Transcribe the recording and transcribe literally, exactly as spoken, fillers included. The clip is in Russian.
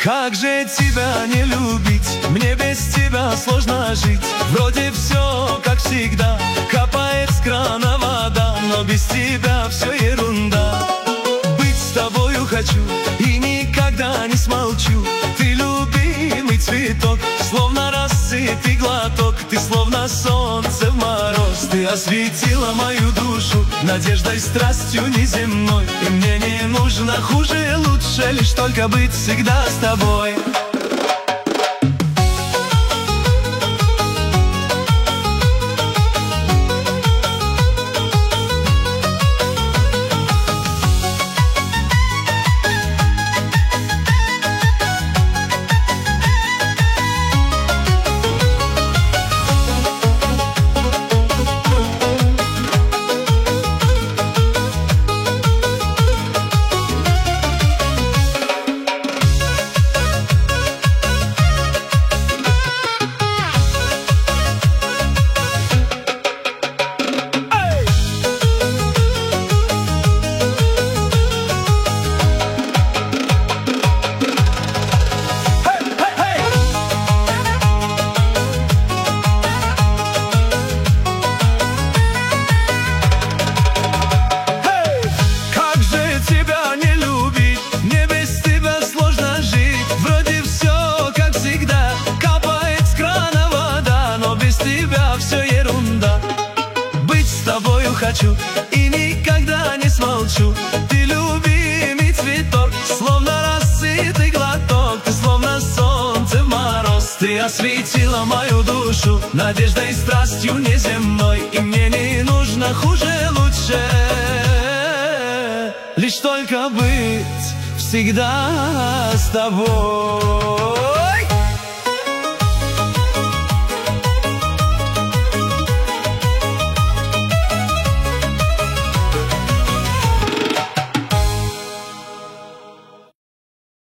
Как же тебя не любить? Мне без тебя сложно жить. Вроде все как всегда, капает с крана вода, но без тебя все ерунда. Быть с тобою хочу и никогда не смолчу. Ты любимый цветок, словно рассыпь глоток. Ты словно солнце в мороз. Ты осветила мою душу надеждой, страстью неземной. И мне не нужно хуже, лучше лишь только быть всегда с тобой. Хочу и никогда не смолчу. Ты любимый цветок, словно рассыпь глоток. Ты словно солнце в мороз. Ты осветила мою душу надеждой, страстью неземной. И мне не нужно хуже, лучше лишь только быть всегда с тобой.